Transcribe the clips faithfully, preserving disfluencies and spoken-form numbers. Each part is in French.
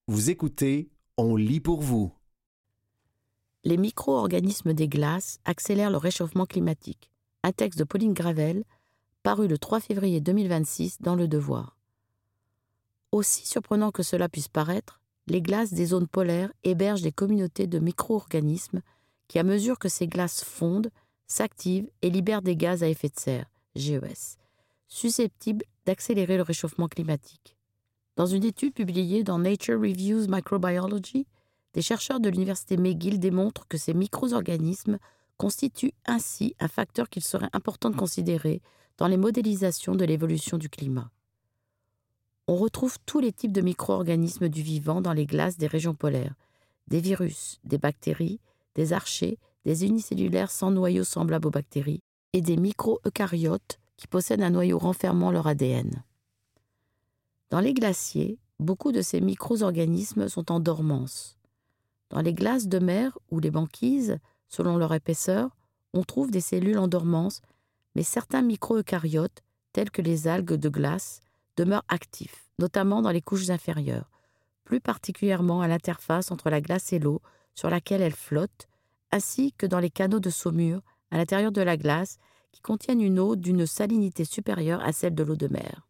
Vous écoutez, on lit pour vous. Les micro-organismes des glaces accélèrent le réchauffement climatique. Un texte de Pauline Gravel, paru le trois février deux mille vingt-six dans Le Devoir. Aussi surprenant que cela puisse paraître, les glaces des zones polaires hébergent des communautés de micro-organismes qui, à mesure que ces glaces fondent, s'activent et libèrent des gaz à effet de serre, G E S, susceptibles d'accélérer le réchauffement climatique. Dans une étude publiée dans Nature Reviews Microbiology, des chercheurs de l'université McGill démontrent que ces micro-organismes constituent ainsi un facteur qu'il serait important de considérer dans les modélisations de l'évolution du climat. On retrouve tous les types de micro-organismes du vivant dans les glaces des régions polaires, des virus, des bactéries, des archées, des unicellulaires sans noyau semblables aux bactéries et des micro-eucaryotes qui possèdent un noyau renfermant leur A D N. Dans les glaciers, beaucoup de ces micro-organismes sont en dormance. Dans les glaces de mer ou les banquises, selon leur épaisseur, on trouve des cellules en dormance, mais certains micro-eucaryotes, tels que les algues de glace, demeurent actifs, notamment dans les couches inférieures, plus particulièrement à l'interface entre la glace et l'eau sur laquelle elle flotte, ainsi que dans les canaux de saumure à l'intérieur de la glace qui contiennent une eau d'une salinité supérieure à celle de l'eau de mer.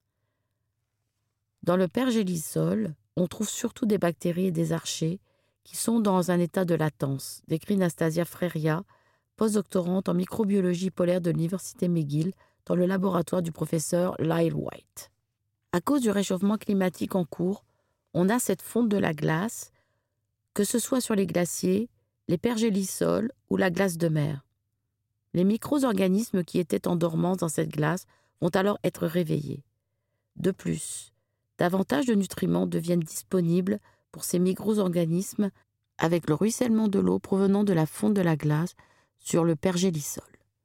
Dans le pergélisol, on trouve surtout des bactéries et des archées qui sont dans un état de latence, décrit Nastasia Freria, postdoctorante en microbiologie polaire de l'université McGill dans le laboratoire du professeur Lyle White. À cause du réchauffement climatique en cours, on a cette fonte de la glace, que ce soit sur les glaciers, les pergélisols ou la glace de mer. Les micro-organismes qui étaient en dormance dans cette glace vont alors être réveillés. De plus, davantage de nutriments deviennent disponibles pour ces micro-organismes avec le ruissellement de l'eau provenant de la fonte de la glace sur le pergélisol.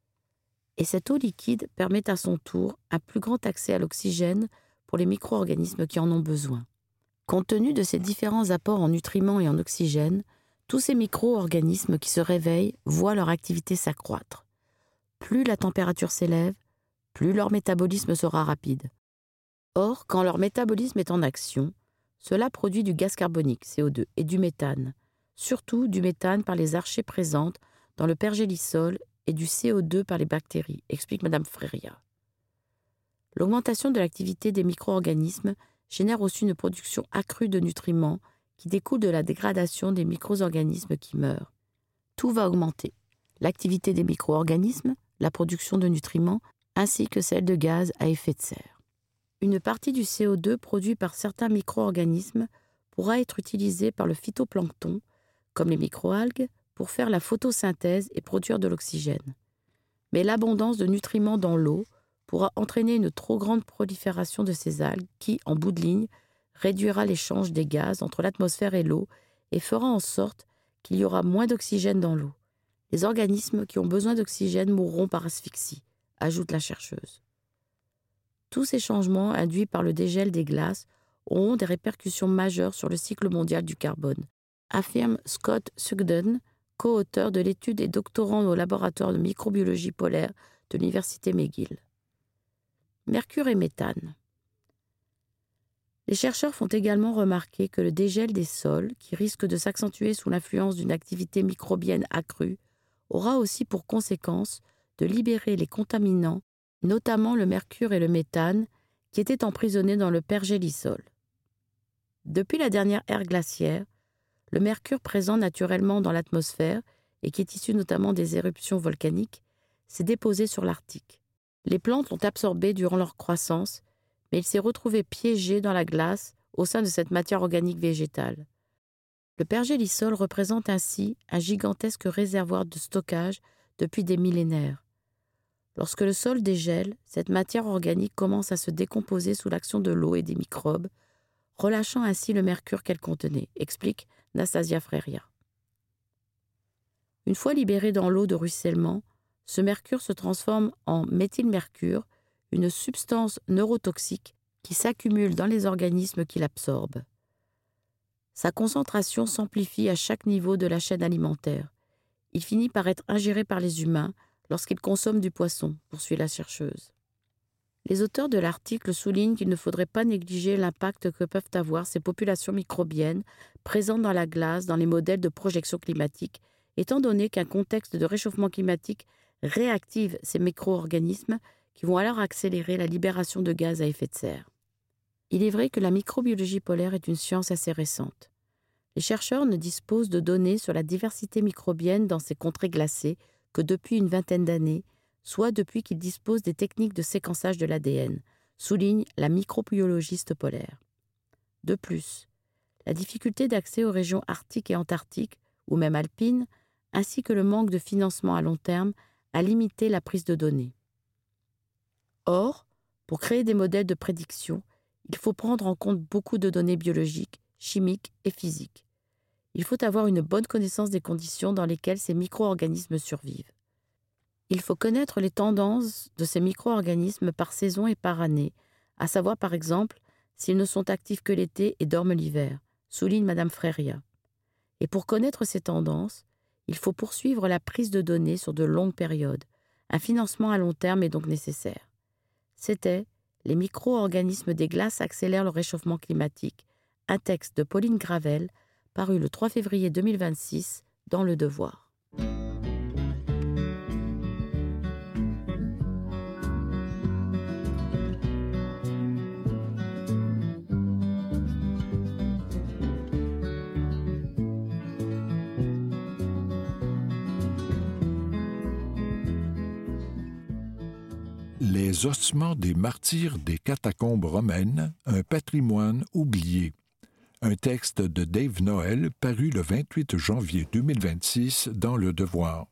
Et cette eau liquide permet à son tour un plus grand accès à l'oxygène pour les micro-organismes qui en ont besoin. Compte tenu de ces différents apports en nutriments et en oxygène, tous ces micro-organismes qui se réveillent voient leur activité s'accroître. Plus la température s'élève, plus leur métabolisme sera rapide. Or, quand leur métabolisme est en action, cela produit du gaz carbonique, C O deux, et du méthane, surtout du méthane par les archées présentes dans le pergélisol et du C O deux par les bactéries, explique Madame Freria. L'augmentation de l'activité des micro-organismes génère aussi une production accrue de nutriments qui découle de la dégradation des micro-organismes qui meurent. Tout va augmenter. L'activité des micro-organismes, la production de nutriments, ainsi que celle de gaz à effet de serre. Une partie du C O deux produit par certains micro-organismes pourra être utilisée par le phytoplancton, comme les microalgues, pour faire la photosynthèse et produire de l'oxygène. Mais l'abondance de nutriments dans l'eau pourra entraîner une trop grande prolifération de ces algues qui, en bout de ligne, réduira l'échange des gaz entre l'atmosphère et l'eau et fera en sorte qu'il y aura moins d'oxygène dans l'eau. Les organismes qui ont besoin d'oxygène mourront par asphyxie, ajoute la chercheuse. Tous ces changements induits par le dégel des glaces auront des répercussions majeures sur le cycle mondial du carbone, affirme Scott Sugden, co-auteur de l'étude et doctorant au laboratoire de microbiologie polaire de l'université McGill. Mercure et méthane. Les chercheurs font également remarquer que le dégel des sols, qui risque de s'accentuer sous l'influence d'une activité microbienne accrue, aura aussi pour conséquence de libérer les contaminants, notamment le mercure et le méthane, qui étaient emprisonnés dans le pergélisol. Depuis la dernière ère glaciaire, le mercure présent naturellement dans l'atmosphère, et qui est issu notamment des éruptions volcaniques, s'est déposé sur l'Arctique. Les plantes l'ont absorbé durant leur croissance, mais il s'est retrouvé piégé dans la glace au sein de cette matière organique végétale. Le pergélisol représente ainsi un gigantesque réservoir de stockage depuis des millénaires. Lorsque le sol dégèle, cette matière organique commence à se décomposer sous l'action de l'eau et des microbes, relâchant ainsi le mercure qu'elle contenait, explique Nastasia Freria. Une fois libéré dans l'eau de ruissellement, ce mercure se transforme en méthylmercure, une substance neurotoxique qui s'accumule dans les organismes qui l'absorbent. Sa concentration s'amplifie à chaque niveau de la chaîne alimentaire. Il finit par être ingéré par les humains lorsqu'ils consomment du poisson, poursuit la chercheuse. Les auteurs de l'article soulignent qu'il ne faudrait pas négliger l'impact que peuvent avoir ces populations microbiennes présentes dans la glace dans les modèles de projection climatique, étant donné qu'un contexte de réchauffement climatique réactive ces micro-organismes qui vont alors accélérer la libération de gaz à effet de serre. Il est vrai que la microbiologie polaire est une science assez récente. Les chercheurs ne disposent de données sur la diversité microbienne dans ces contrées glacées que depuis une vingtaine d'années, soit depuis qu'ils disposent des techniques de séquençage de l'A D N, souligne la microbiologiste polaire. De plus, la difficulté d'accès aux régions arctiques et antarctiques, ou même alpines, ainsi que le manque de financement à long terme, a limité la prise de données. Or, pour créer des modèles de prédiction, il faut prendre en compte beaucoup de données biologiques, chimiques et physiques. Il faut avoir une bonne connaissance des conditions dans lesquelles ces micro-organismes survivent. Il faut connaître les tendances de ces micro-organismes par saison et par année, à savoir par exemple s'ils ne sont actifs que l'été et dorment l'hiver, souligne Madame Freria. Et pour connaître ces tendances, il faut poursuivre la prise de données sur de longues périodes. Un financement à long terme est donc nécessaire. C'était « Les micro-organismes des glaces accélèrent le réchauffement climatique », un texte de Pauline Gravel, paru le trois février deux mille vingt-six dans Le Devoir. Les ossements des martyrs des catacombes romaines, un patrimoine oublié. Un texte de Dave Noël paru le vingt-huit janvier deux mille vingt-six dans Le Devoir.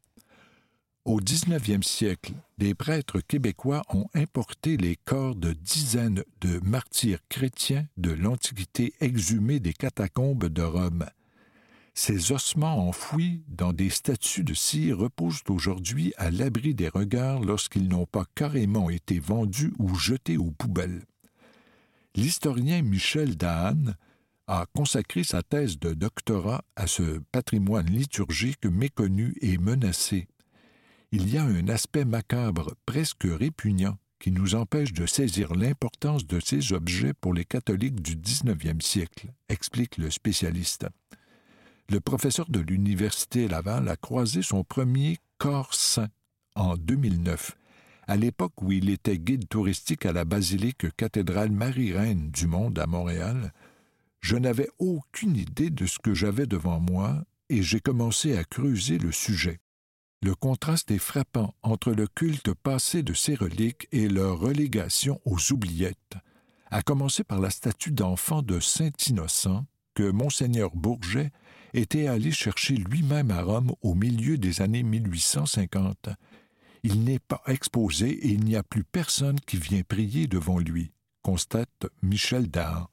Au dix-neuvième siècle, des prêtres québécois ont importé les corps de dizaines de martyrs chrétiens de l'Antiquité exhumés des catacombes de Rome. Ces ossements enfouis dans des statues de cire reposent aujourd'hui à l'abri des regards lorsqu'ils n'ont pas carrément été vendus ou jetés aux poubelles. L'historien Michel Dahan a consacré sa thèse de doctorat à ce patrimoine liturgique méconnu et menacé. Il y a un aspect macabre, presque répugnant, qui nous empêche de saisir l'importance de ces objets pour les catholiques du dix-neuvième siècle, explique le spécialiste. Le professeur de l'Université Laval a croisé son premier corps saint en deux mille neuf, à l'époque où il était guide touristique à la basilique cathédrale Marie-Reine du Monde à Montréal. Je n'avais aucune idée de ce que j'avais devant moi et j'ai commencé à creuser le sujet. Le contraste est frappant entre le culte passé de ces reliques et leur relégation aux oubliettes, à commencer par la statue d'enfant de Saint-Innocent que Monseigneur Bourget était allé chercher lui-même à Rome au milieu des années mille huit cent cinquante. Il n'est pas exposé et il n'y a plus personne qui vient prier devant lui, constate Michel Dahan.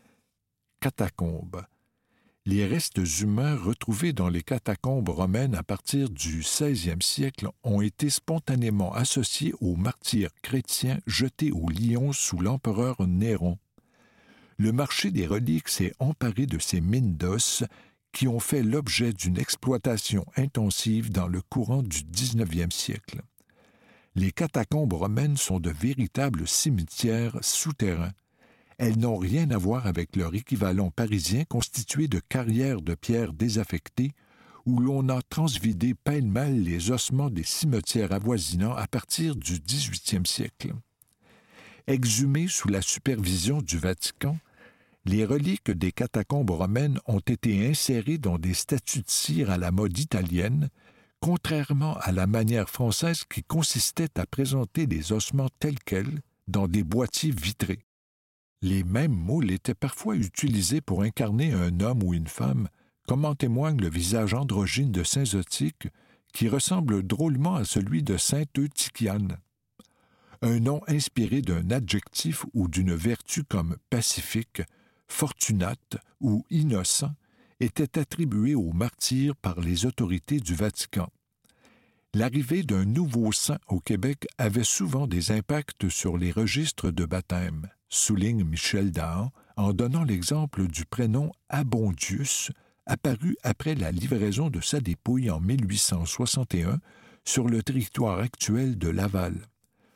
Catacombes. Les restes humains retrouvés dans les catacombes romaines à partir du seizième siècle ont été spontanément associés aux martyrs chrétiens jetés au lion sous l'empereur Néron. Le marché des reliques s'est emparé de ces mines d'os qui ont fait l'objet d'une exploitation intensive dans le courant du dix-neuvième siècle. Les catacombes romaines sont de véritables cimetières souterrains. Elles n'ont rien à voir avec leur équivalent parisien constitué de carrières de pierre désaffectées où l'on a transvidé pêle-mêle les ossements des cimetières avoisinants à partir du dix-huitième siècle. Exhumées sous la supervision du Vatican, les reliques des catacombes romaines ont été insérées dans des statues de cire à la mode italienne, contrairement à la manière française qui consistait à présenter les ossements tels quels dans des boîtiers vitrés. Les mêmes moules étaient parfois utilisés pour incarner un homme ou une femme, comme en témoigne le visage androgyne de saint Zotique, qui ressemble drôlement à celui de sainte Eutychiane. Un nom inspiré d'un adjectif ou d'une vertu comme pacifique, fortunate ou innocent était attribué aux martyrs par les autorités du Vatican. L'arrivée d'un nouveau saint au Québec avait souvent des impacts sur les registres de baptême, souligne Michel Dahan en donnant l'exemple du prénom Abondius, apparu après la livraison de sa dépouille en mille huit cent soixante et un sur le territoire actuel de Laval.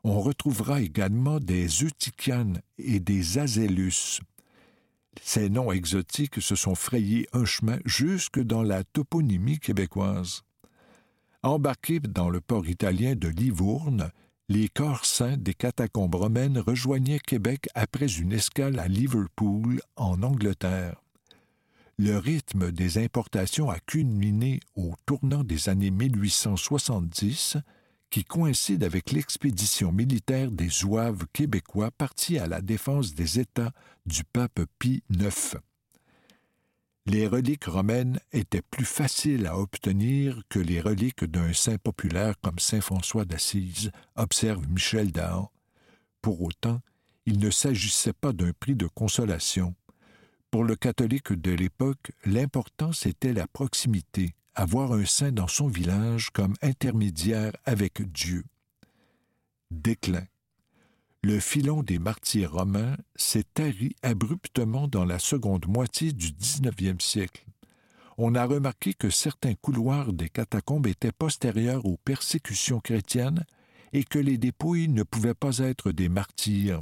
On retrouvera également des Eutychianes et des Azélus. Ces noms exotiques se sont frayés un chemin jusque dans la toponymie québécoise. Embarqués dans le port italien de Livourne, les corps saints des catacombes romaines rejoignaient Québec après une escale à Liverpool, en Angleterre. Le rythme des importations a culminé au tournant des années mille huit cent soixante-dix, qui coïncide avec l'expédition militaire des Zouaves québécois partis à la défense des États du pape Pie neuf. Les reliques romaines étaient plus faciles à obtenir que les reliques d'un saint populaire comme saint François d'Assise, observe Michel Dahan. Pour autant, il ne s'agissait pas d'un prix de consolation. Pour le catholique de l'époque, l'importance était la proximité, avoir un saint dans son village comme intermédiaire avec Dieu. Déclin. Le filon des martyrs romains s'est tari abruptement dans la seconde moitié du dix-neuvième siècle. On a remarqué que certains couloirs des catacombes étaient postérieurs aux persécutions chrétiennes et que les dépouilles ne pouvaient pas être des martyrs.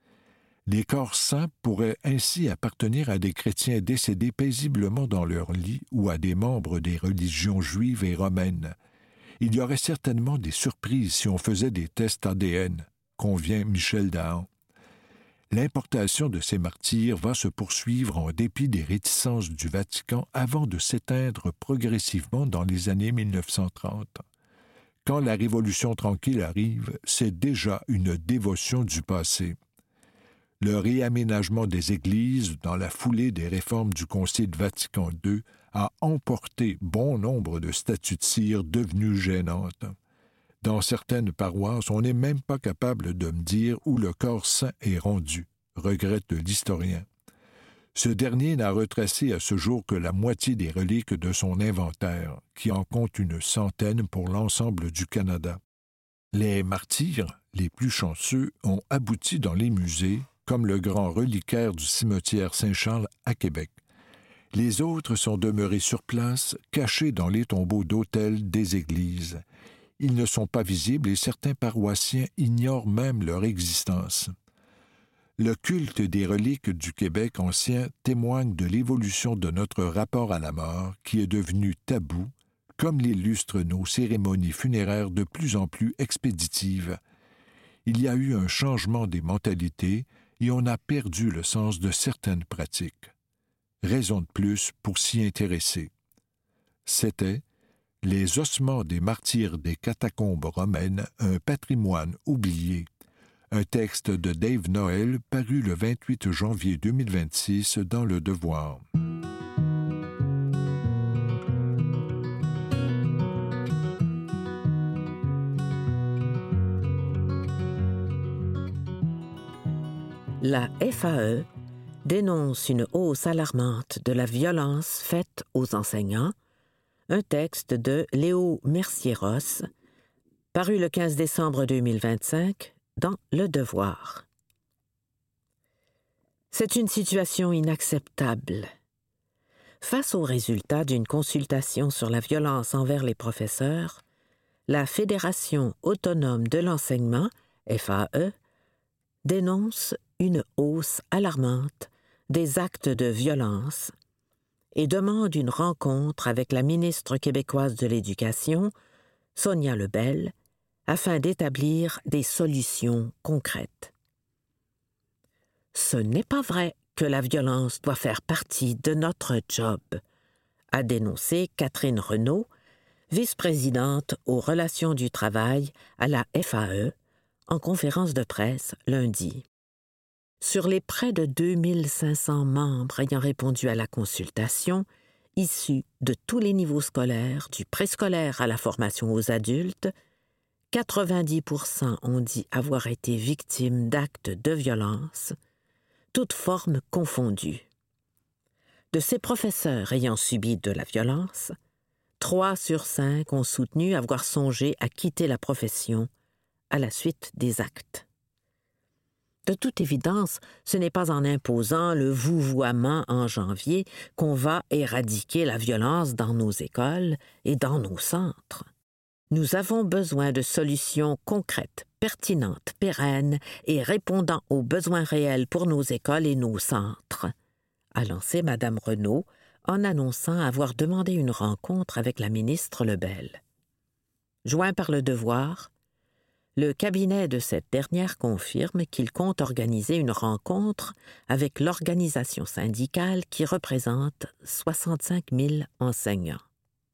Les corps saints pourraient ainsi appartenir à des chrétiens décédés paisiblement dans leur lit ou à des membres des religions juives et romaines. Il y aurait certainement des surprises si on faisait des tests A D N, convient Michel Dahan. L'importation de ces martyrs va se poursuivre en dépit des réticences du Vatican avant de s'éteindre progressivement dans les années mille neuf cent trente. Quand la Révolution tranquille arrive, c'est déjà une dévotion du passé. Le réaménagement des églises dans la foulée des réformes du Concile Vatican deux a emporté bon nombre de statues de cire devenues gênantes. Dans certaines paroisses, on n'est même pas capable de me dire où le corps saint est rendu, regrette l'historien. Ce dernier n'a retracé à ce jour que la moitié des reliques de son inventaire, qui en compte une centaine pour l'ensemble du Canada. Les martyrs, les plus chanceux, ont abouti dans les musées, comme le grand reliquaire du cimetière Saint-Charles à Québec. Les autres sont demeurés sur place, cachés dans les tombeaux d'autels des églises. Ils ne sont pas visibles et certains paroissiens ignorent même leur existence. Le culte des reliques du Québec ancien témoigne de l'évolution de notre rapport à la mort, qui est devenu tabou, comme l'illustrent nos cérémonies funéraires de plus en plus expéditives. Il y a eu un changement des mentalités et on a perdu le sens de certaines pratiques. Raison de plus pour s'y intéresser. C'était Les ossements des martyrs des catacombes romaines, un patrimoine oublié. Un texte de Dave Noël paru le vingt-huit janvier deux mille vingt-six dans Le Devoir. La F A E dénonce une hausse alarmante de la violence faite aux enseignants, un texte de Léo Mercier-Ross, paru le quinze décembre deux mille vingt-cinq dans Le Devoir. C'est une situation inacceptable. Face aux résultats d'une consultation sur la violence envers les professeurs, la Fédération autonome de l'enseignement, F A E, dénonce une hausse alarmante des actes de violence et demande une rencontre avec la ministre québécoise de l'Éducation, Sonia Lebel, afin d'établir des solutions concrètes. Ce n'est pas vrai que la violence doit faire partie de notre job, a dénoncé Catherine Renaud, vice-présidente aux relations du travail à la F A E, en conférence de presse lundi. Sur les près de deux mille cinq cents membres ayant répondu à la consultation, issus de tous les niveaux scolaires, du préscolaire à la formation aux adultes, quatre-vingt-dix pour cent ont dit avoir été victimes d'actes de violence, toutes formes confondues. De ces professeurs ayant subi de la violence, trois sur cinq ont soutenu avoir songé à quitter la profession à la suite des actes. De toute évidence, ce n'est pas en imposant le vouvoiement en janvier qu'on va éradiquer la violence dans nos écoles et dans nos centres. Nous avons besoin de solutions concrètes, pertinentes, pérennes et répondant aux besoins réels pour nos écoles et nos centres, a lancé Mme Renault en annonçant avoir demandé une rencontre avec la ministre Lebel. Joint par Le Devoir, le cabinet de cette dernière confirme qu'il compte organiser une rencontre avec l'organisation syndicale qui représente soixante-cinq mille enseignants.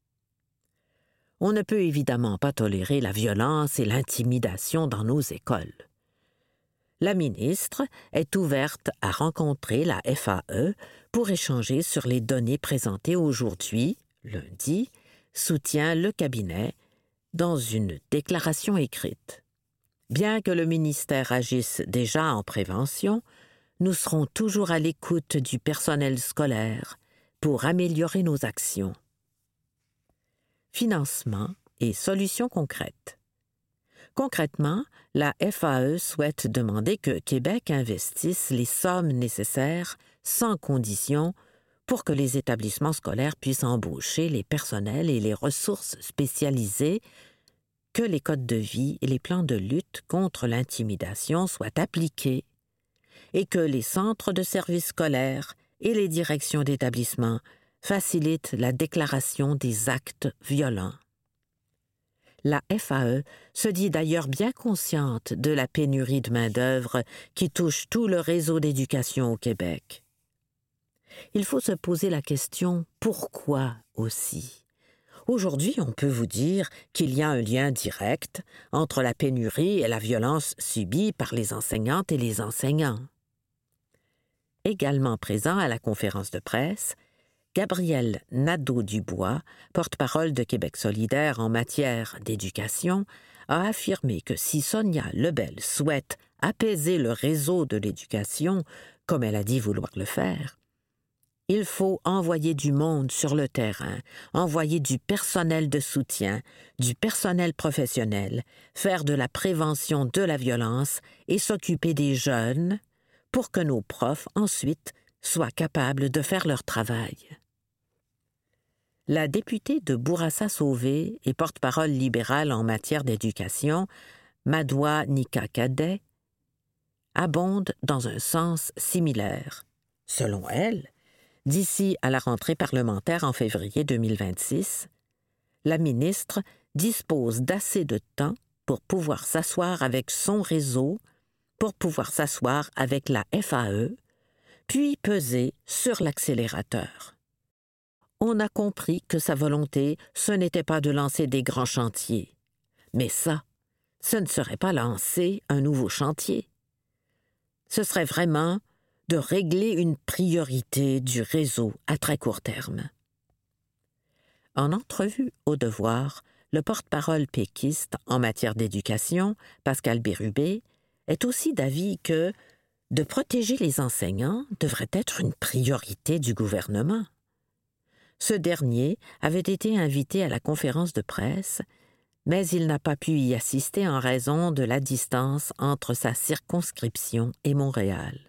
On ne peut évidemment pas tolérer la violence et l'intimidation dans nos écoles. La ministre est ouverte à rencontrer la F A E pour échanger sur les données présentées aujourd'hui, lundi, soutient le cabinet dans une déclaration écrite. Bien que le ministère agisse déjà en prévention, nous serons toujours à l'écoute du personnel scolaire pour améliorer nos actions. Financement et solutions concrètes. Concrètement, la F A E souhaite demander que Québec investisse les sommes nécessaires sans condition pour que les établissements scolaires puissent embaucher les personnels et les ressources spécialisées, que les codes de vie et les plans de lutte contre l'intimidation soient appliqués et que les centres de services scolaires et les directions d'établissement facilitent la déclaration des actes violents. La F A E se dit d'ailleurs bien consciente de la pénurie de main-d'œuvre qui touche tout le réseau d'éducation au Québec. Il faut se poser la question « pourquoi » aussi? Aujourd'hui, on peut vous dire qu'il y a un lien direct entre la pénurie et la violence subie par les enseignantes et les enseignants. Également présent à la conférence de presse, Gabriel Nadeau-Dubois, porte-parole de Québec solidaire en matière d'éducation, a affirmé que si Sonia Lebel souhaite apaiser le réseau de l'éducation, comme elle a dit vouloir le faire, il faut envoyer du monde sur le terrain, envoyer du personnel de soutien, du personnel professionnel, faire de la prévention de la violence et s'occuper des jeunes pour que nos profs, ensuite, soient capables de faire leur travail. La députée de Bourassa-Sauvé et porte-parole libérale en matière d'éducation, Madoua Nika Cadet, abonde dans un sens similaire. Selon elle, d'ici à la rentrée parlementaire en février deux mille vingt-six, la ministre dispose d'assez de temps pour pouvoir s'asseoir avec son réseau, pour pouvoir s'asseoir avec la F A E, puis peser sur l'accélérateur. On a compris que sa volonté, ce n'était pas de lancer des grands chantiers. Mais ça, ce ne serait pas lancer un nouveau chantier. Ce serait vraiment de régler une priorité du réseau à très court terme. En entrevue au Devoir, le porte-parole péquiste en matière d'éducation, Pascal Bérubé, est aussi d'avis que de protéger les enseignants devrait être une priorité du gouvernement. Ce dernier avait été invité à la conférence de presse, mais il n'a pas pu y assister en raison de la distance entre sa circonscription et Montréal.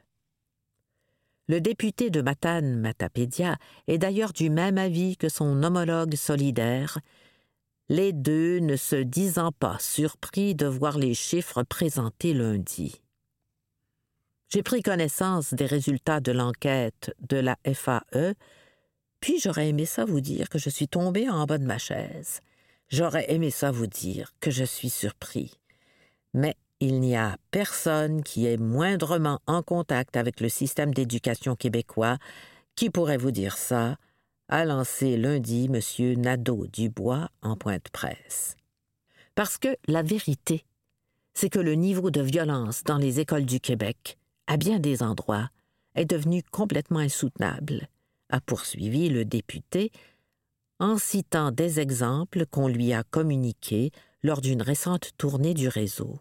Le député de Matane-Matapédia est d'ailleurs du même avis que son homologue solidaire, les deux ne se disant pas surpris de voir les chiffres présentés lundi. J'ai pris connaissance des résultats de l'enquête de la F A E, puis j'aurais aimé ça vous dire que je suis tombé en bas de ma chaise. J'aurais aimé ça vous dire que je suis surpris. Mais il n'y a personne qui est moindrement en contact avec le système d'éducation québécois qui pourrait vous dire ça, a lancé lundi M. Nadeau-Dubois en point de presse. Parce que la vérité, c'est que le niveau de violence dans les écoles du Québec, à bien des endroits, est devenu complètement insoutenable, a poursuivi le député en citant des exemples qu'on lui a communiqués lors d'une récente tournée du réseau.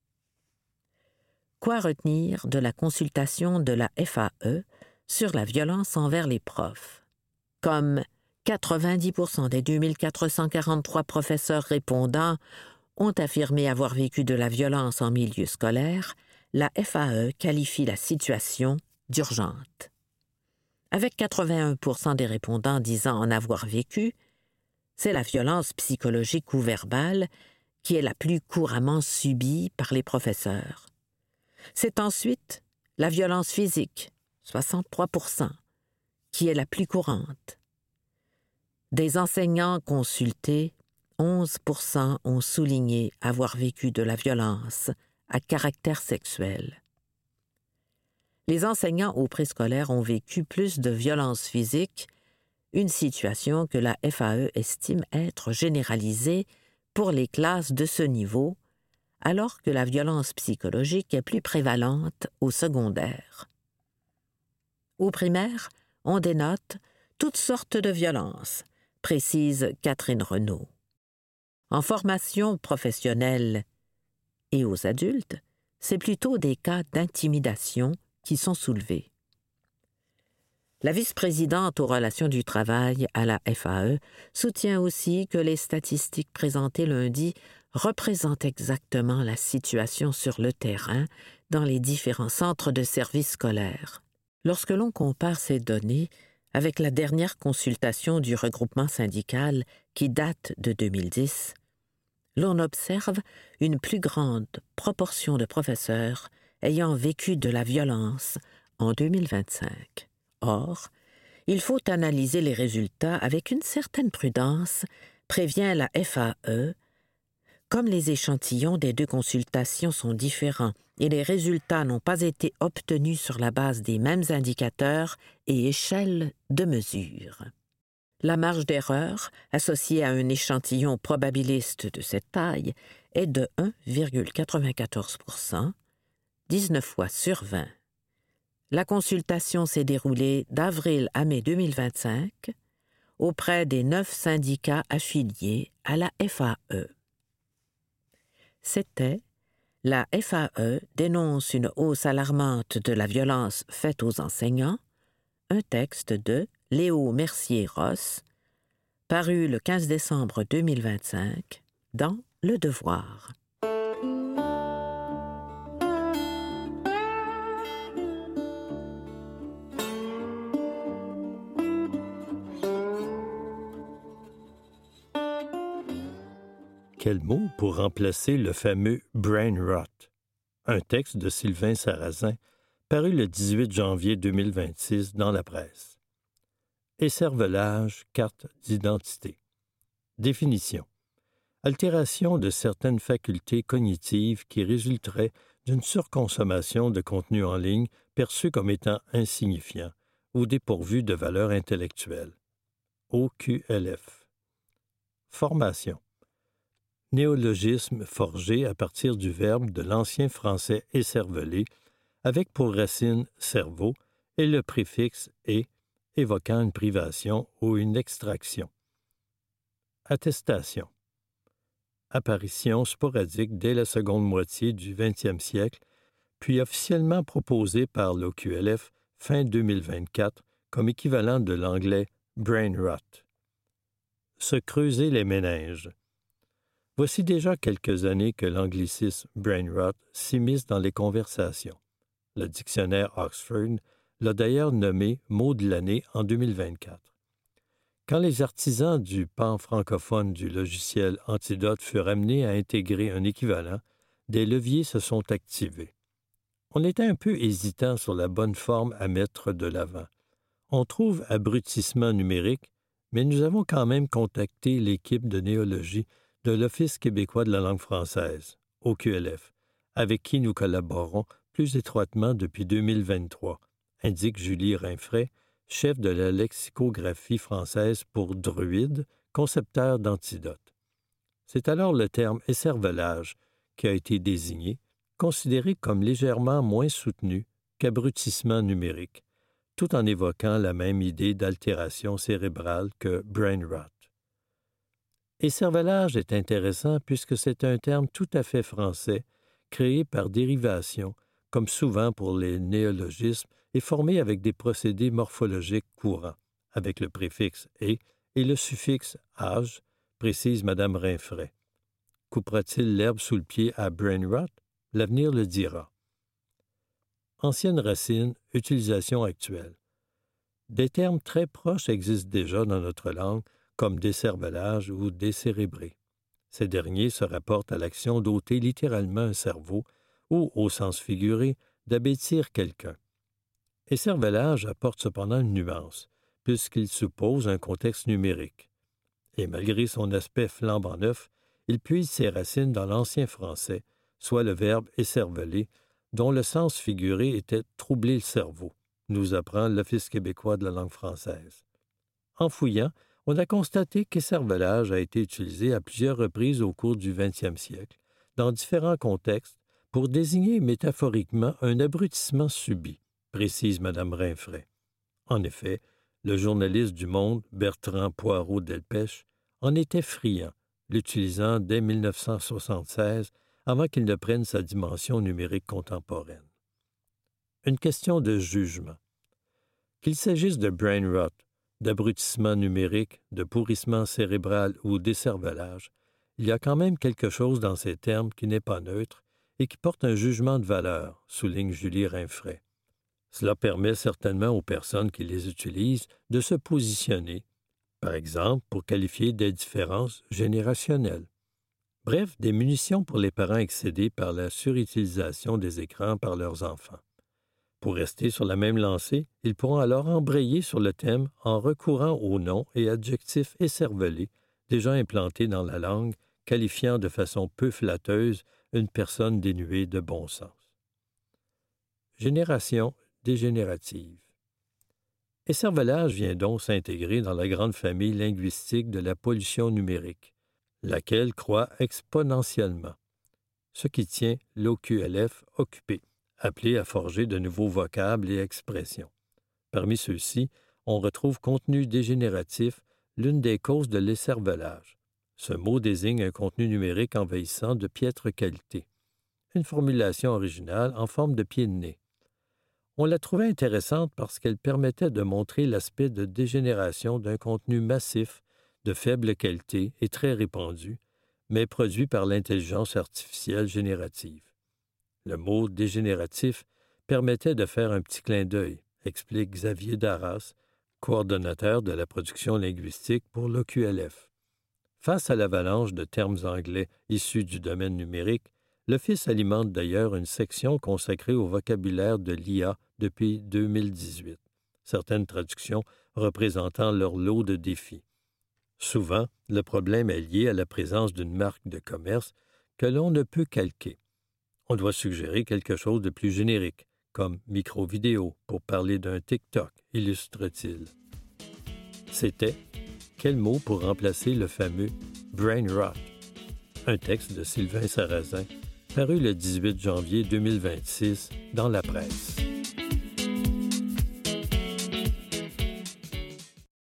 Quoi retenir de la consultation de la F A E sur la violence envers les profs? Comme quatre-vingt-dix pour cent des deux mille quatre cent quarante-trois professeurs répondants ont affirmé avoir vécu de la violence en milieu scolaire, la F A E qualifie la situation d'urgente. Avec quatre-vingt-un pour cent des répondants disant en avoir vécu, C'est la violence psychologique ou verbale qui est la plus couramment subie par les professeurs. C'est ensuite la violence physique, soixante-trois pour cent, qui est la plus courante. Des enseignants consultés, onze pour cent ont souligné avoir vécu de la violence à caractère sexuel. Les enseignants au préscolaire ont vécu plus de violences physiques, une situation que la F A E estime être généralisée pour les classes de ce niveau, alors que la violence psychologique est plus prévalente au secondaire. Au primaire, on dénote toutes sortes de violences, précise Catherine Renaud. En formation professionnelle et aux adultes, c'est plutôt des cas d'intimidation qui sont soulevés. La vice-présidente aux relations du travail à la F A E soutient aussi que les statistiques présentées lundi représentent exactement la situation sur le terrain dans les différents centres de services scolaires. Lorsque l'on compare ces données avec la dernière consultation du regroupement syndical qui date de deux mille dix, l'on observe une plus grande proportion de professeurs ayant vécu de la violence en deux mille vingt-cinq. Or, il faut analyser les résultats avec une certaine prudence, prévient la F A E. Comme les échantillons des deux consultations sont différents et les résultats n'ont pas été obtenus sur la base des mêmes indicateurs et échelles de mesure. La marge d'erreur, associée à un échantillon probabiliste de cette taille, est de un virgule quatre-vingt-quatorze pour cent, dix-neuf fois sur vingt. La consultation s'est déroulée d'avril à mai deux mille vingt-cinq auprès des neuf syndicats affiliés à la F A E. C'était « La F A E dénonce une hausse alarmante de la violence faite aux enseignants », un texte de Léo Mercier-Ross, paru le quinze décembre deux mille vingt-cinq dans Le Devoir. Quel mot pour remplacer le fameux « brain rot », un texte de Sylvain Sarrazin, paru le dix-huit janvier deux mille vingt-six dans la presse. Écervelage, carte d'identité. Définition. Altération de certaines facultés cognitives qui résulterait d'une surconsommation de contenu en ligne perçu comme étant insignifiant ou dépourvu de valeur intellectuelle. O Q L F. Formation. Néologisme forgé à partir du verbe de l'ancien français écerveler, avec pour racine cerveau et le préfixe et, évoquant une privation ou une extraction. Attestation. Apparition sporadique dès la seconde moitié du vingtième siècle, puis officiellement proposée par l'O Q L F fin deux mille vingt-quatre comme équivalent de l'anglais « brain rot ». Se creuser les méninges. Voici déjà quelques années que l'anglicisme « brain rot » s'immisce dans les conversations. Le dictionnaire Oxford l'a d'ailleurs nommé mot de l'année en deux mille vingt-quatre. Quand les artisans du pan francophone du logiciel Antidote furent amenés à intégrer un équivalent, des leviers se sont activés. On était un peu hésitant sur la bonne forme à mettre de l'avant. On trouve abrutissement numérique, mais nous avons quand même contacté l'équipe de néologie de l'Office québécois de la langue française, O Q L F, avec qui nous collaborons plus étroitement depuis deux mille vingt-trois, indique Julie Rinfret, chef de la lexicographie française pour Druide, concepteur d'Antidote. C'est alors le terme « écervelage » qui a été désigné, considéré comme légèrement moins soutenu qu'abrutissement numérique, tout en évoquant la même idée d'altération cérébrale que « brain rot ». Écervelage est intéressant puisque c'est un terme tout à fait français, créé par dérivation, comme souvent pour les néologismes, et formé avec des procédés morphologiques courants, avec le préfixe « et » et le suffixe « âge », précise Mme Rinfret. Coupera-t-il l'herbe sous le pied à brain rot? L'avenir le dira. Ancienne racine, utilisation actuelle. Des termes très proches existent déjà dans notre langue, comme décervelage ou décérébré. Ces derniers se rapportent à l'action d'ôter littéralement un cerveau ou, au sens figuré, d'abêtir quelqu'un. Écervelage apporte cependant une nuance, puisqu'il suppose un contexte numérique. Et malgré son aspect flambant neuf, il puise ses racines dans l'ancien français, soit le verbe écerveler, dont le sens figuré était « troubler le cerveau », nous apprend l'Office québécois de la langue française. En fouillant, on a constaté qu'écervelage a été utilisé à plusieurs reprises au cours du vingtième siècle, dans différents contextes, pour désigner métaphoriquement un abrutissement subi, précise Mme Rinfret. En effet, le journaliste du Monde, Bertrand Poirot-Delpech, en était friand, l'utilisant dès mille neuf cent soixante-seize, avant qu'il ne prenne sa dimension numérique contemporaine. Une question de jugement. Qu'il s'agisse de brain rot, d'abrutissement numérique, de pourrissement cérébral ou d'écervelage, il y a quand même quelque chose dans ces termes qui n'est pas neutre et qui porte un jugement de valeur, souligne Julie Rinfret. Cela permet certainement aux personnes qui les utilisent de se positionner, par exemple pour qualifier des différences générationnelles. Bref, des munitions pour les parents excédés par la surutilisation des écrans par leurs enfants. Pour rester sur la même lancée, ils pourront alors embrayer sur le thème en recourant aux noms et adjectifs écervelés déjà implantés dans la langue, qualifiant de façon peu flatteuse une personne dénuée de bon sens. Génération dégénérative. Écervelage vient donc s'intégrer dans la grande famille linguistique de la pollution numérique, laquelle croît exponentiellement, ce qui tient l'O Q L F occupé, appelé à forger de nouveaux vocables et expressions. Parmi ceux-ci, on retrouve contenu dégénératif, l'une des causes de l'écervelage. Ce mot désigne un contenu numérique envahissant de piètre qualité. Une formulation originale en forme de pied de nez. On la trouvait intéressante parce qu'elle permettait de montrer l'aspect de dégénération d'un contenu massif, de faible qualité et très répandu, mais produit par l'intelligence artificielle générative. Le mot « dégénératif » permettait de faire un petit clin d'œil, explique Xavier Darras, coordonnateur de la production linguistique pour l'O Q L F. Face à l'avalanche de termes anglais issus du domaine numérique, l'Office alimente d'ailleurs une section consacrée au vocabulaire de l'I A depuis deux mille dix-huit, certaines traductions représentant leur lot de défis. Souvent, le problème est lié à la présence d'une marque de commerce que l'on ne peut calquer. On doit suggérer quelque chose de plus générique, comme micro-vidéo, pour parler d'un TikTok, illustre-t-il. C'était « Quel mot pour remplacer le fameux « brain rot » ?» Un texte de Sylvain Sarrazin, paru le dix-huit janvier deux mille vingt-six dans la presse.